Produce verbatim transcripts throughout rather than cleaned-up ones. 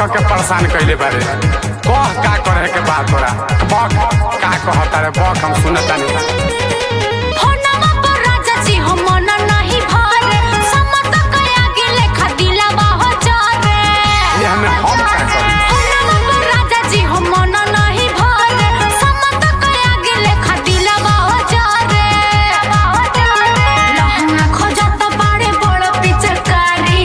कह के परेशान कैले बारे। कह का करे के बात तोरा बक का कहता रे बक हम सुनता नहीं। फोनमा पर राजा जी हम मन नहीं भरे समत कया गेले खदिलावा हो जारे। ये हमें हम का करी। फोनमा पर राजा जी हम मन नहीं भरे समत कया गेले खदिलावा हो जारे। लहंगा खोजत बाड़े बड़ पिचकारी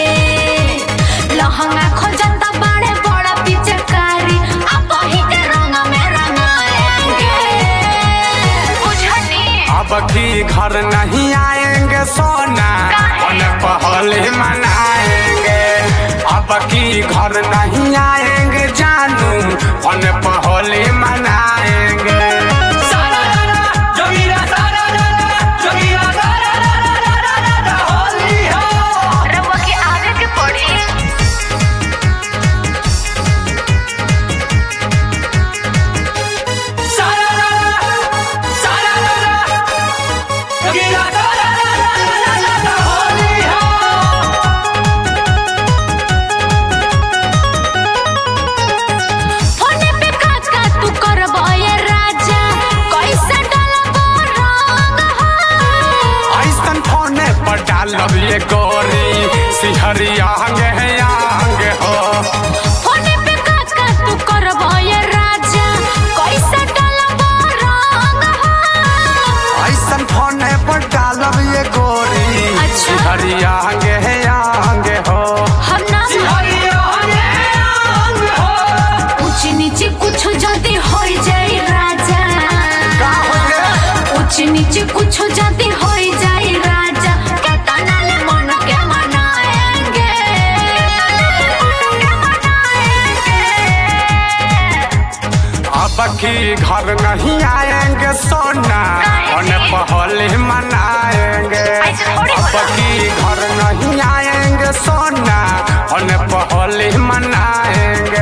लहंगा खोजत बाड़े बड़ पिचकारी अब ही के रंग में रंगाएंगे बुझनी। अब की घर नहीं आएंगे सोना और पहले मनाएंगे। अब की घर नहीं आएंगे जानू और पहले मनाएंगे। रउआ के आवे के पड़ी। फोने पे काज का तू करबो ये राजा कैसे डालबो रंग हो। ऐसन फोने पर डालब ये गोरी सिहरिया आंगे आंगे हो। फोने पे काज का तू करबो ये राजा कैसे डालबो रंग हो। ऐसन फोने पर डालब ये गोरी अच्छा। सिहरिया आंगे आंगे हो। हम ना ऊंच नीचे कुछ जल्दी हो जाए राजा का हो गया? ऊंच नीचे कुछ जल्दी हो जाए राजा केतना ले मन के मनाएंगे। अब की घर नहीं आएंगे सोना और पहले मनाएंगे। अब की घर नहीं आएंगे सोना और पहले मनाएंगे।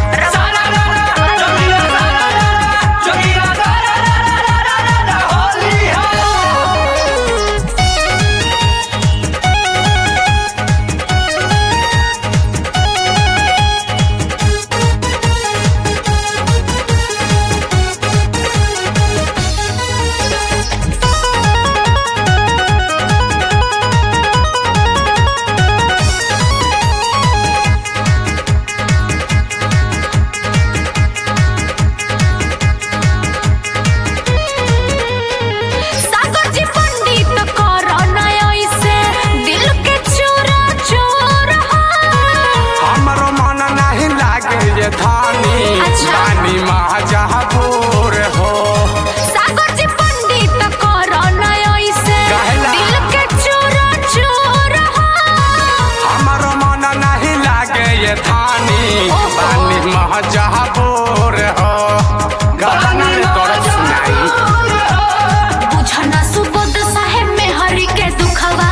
सागर जी पंडित करो ना ऐसे दिल के चूरा चूर हो। हमरो मन नहीं लागे ये धानी अच्छा। रानी महाजहापुर हो। सागर जी पंडित करो ना ऐसे काहेला? दिल के चूरा चूर हो। हमरो मन नहीं लागे ये धानी ओहो। रानी महाजहापुर हो। गाना रे तोरा सुनाई बुझना सुबोध साहेब में हरि के दुखवा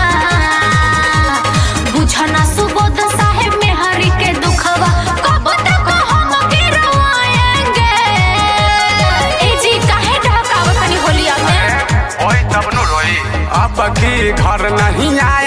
बुझना सुबोध साहेब में हरि के दुखवा कब तक हम गिरवाएंगे। ए जी काहे ढकावतनी होलिया में। ओए तब नु रोई। अब की घर नहीं आए